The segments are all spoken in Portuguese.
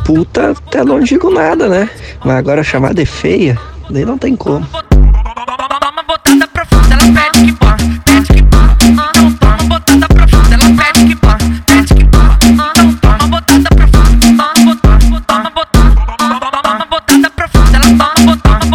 puta, até não digo nada, né? Mas agora chamar de feia, daí não tem como. Toma botada profunda, ela pede que bota, pede que bota. Então toma botada profunda, ela pede que bota, pede que bota. Então toma botada profunda, toma botada profunda, ela toma botada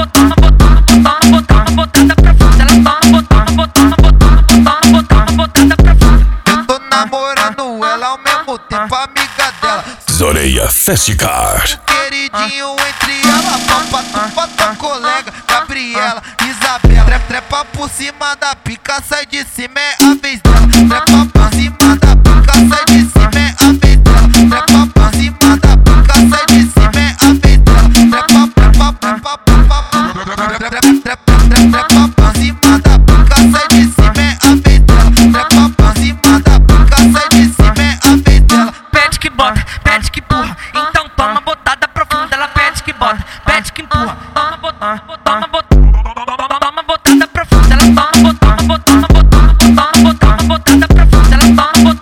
profunda, ela toma botada profunda. Eu tô namorando ela ao mesmo tempo, amiga dela. Zoreia Festicar. Queridinho entre ela, papai, tua colega Gabriela, Isabela. Trepa por cima da pica, sai de cima, é a vez dela. Trepa por cima da pica, sai de cima, é a vez dela. Trepa por cima da pica, sai de cima, é a vez dela. Trepa por cima da pica, sai de cima, é a vez dela. Trepa por cima da pica, sai de cima, é a vez dela. Pede que bota, pede que empurra. Então toma botada profunda, ela pede que bota, pede que empurra. Toma botada profunda, ela toma botada profunda, ela toma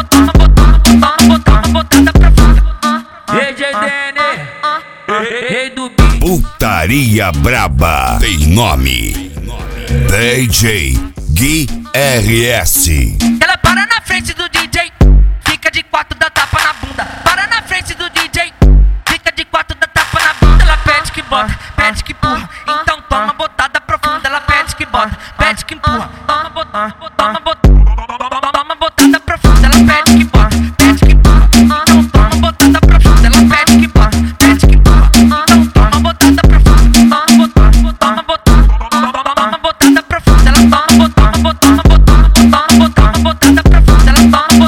botada profunda. DJ Dene, rei do beat. Putaria braba tem nome. DJ Gui RS. Ela para na frente do DJ, fica de quatro, dá tapa na bunda. Para na frente do DJ, fica de quatro, dá tapa na bunda. Ela pede que bota, pede que empurra. Então toma botada profunda, ela pede que bota, pede que empurra. Toma botada profunda, ela pede que bota, pede que empurra. Então toma botada profunda, ela pede que bota, pede que empurra. Então toma botada profunda, toma botada profunda, ela toma botada profunda, ela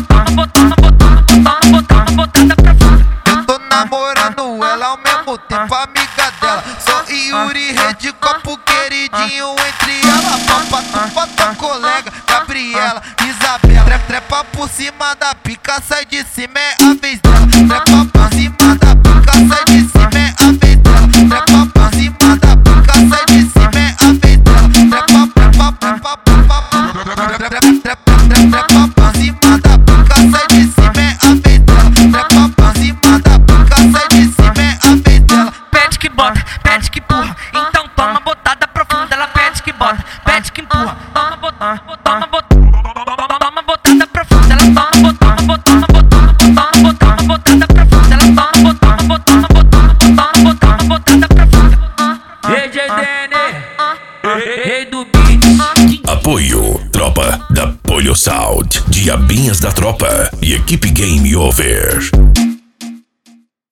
toma botada profunda. Eu tô namorando ela ao mesmo tempo, amiga dela. Sou Yuri, rede copo, queridinho entre ela. Papai, tua colega Gabriela, Isabela. Trepa por cima da pica, sai de cima, é a vez dela. Trepa por cima da pica, sai de cima, é a vez dela. Trepa por cima da pica, sai de cima, é a vez dela. Trepa por cima da pica, sai de cima, é a vez dela. Trepa por cima da pica, sai de cima, é a vez dela. Pede que bota, pede que empurra. Então toma botada profunda, ela pede que bota, pede que empurra. Toma botada profunda, ela toma botada profunda, ela toma botada profunda. DJ Dene, rei do beat. Apoio Tropa da Polho Sound, Diabinhas da Tropa e Equipe Game Over.